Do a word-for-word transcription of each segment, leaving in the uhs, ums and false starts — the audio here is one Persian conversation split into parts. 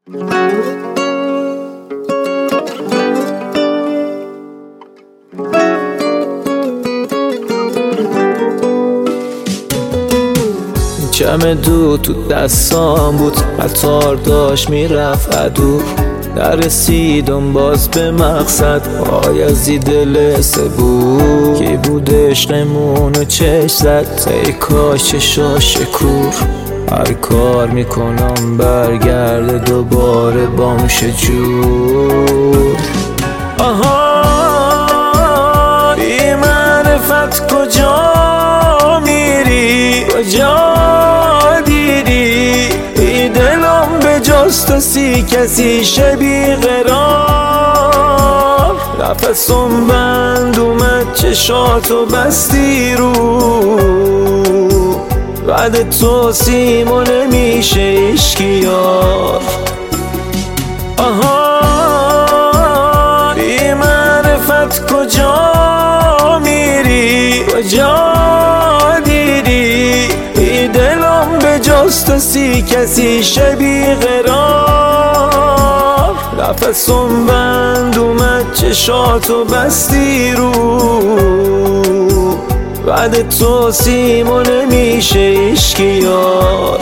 جمع دو تو دستام بود، قطار داشت میرفت عدو، نرسیدم باز به مقصد. بایزید دل سبور کی بود عشقمون و چشم زد، ای کاش چشاش کور. هر کار میکنم برگرده دوباره بام شجور. آها بی معرفت کجا میری، کجا دیدی ای دلم به جز تو سی کسی شبی قرار. نفسم بند اومد چشاتو بستی رو، بعد تو سیمو نمیشه عشقی یار. آها بی معرفت کجا میری، کجا دیدی ای دلم به جز تو سی کسی شبی قرار. نفسم بند اومد چشاتو بستی رو، بعد تو سیمو نمیشه عشقی یار.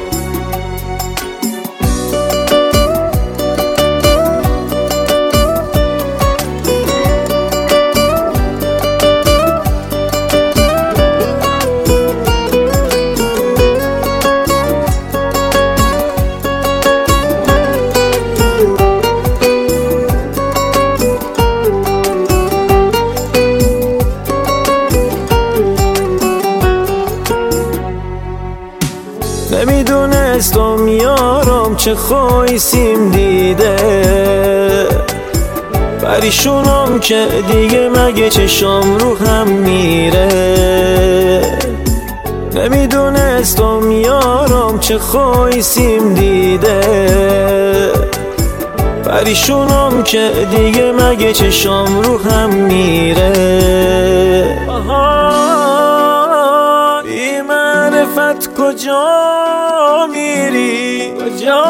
نمیدونستم یارم چه خواهیسیم دیده، پریشونم که دیگه مگه چشم رو هم میره. نمیدونستم یارم چه خواهیسیم دیده، پریشونم که دیگه مگه چشم رو هم میره. آها بی معرفت کجا میری، کجا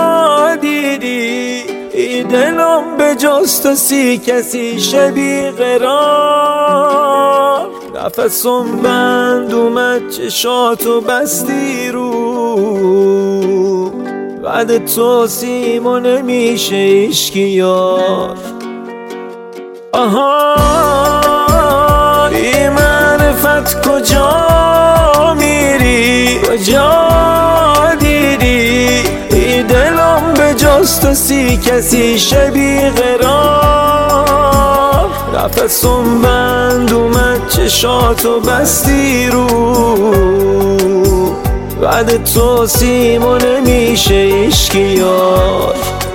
دیدی ای دلم به جز تو سی کسی شبی قرار. نفسم بند اومد چشاتو بستی رو، بعد تو سیمو نمیشه عشقی یار. آها بی معرفت کجا میری، کجا دیدی ای دلم به جز تو سی کسی شبی قرار. نفسم بند اومد چشاتو بستی رو، بعد تو سیمو نمیشه عشقی یار.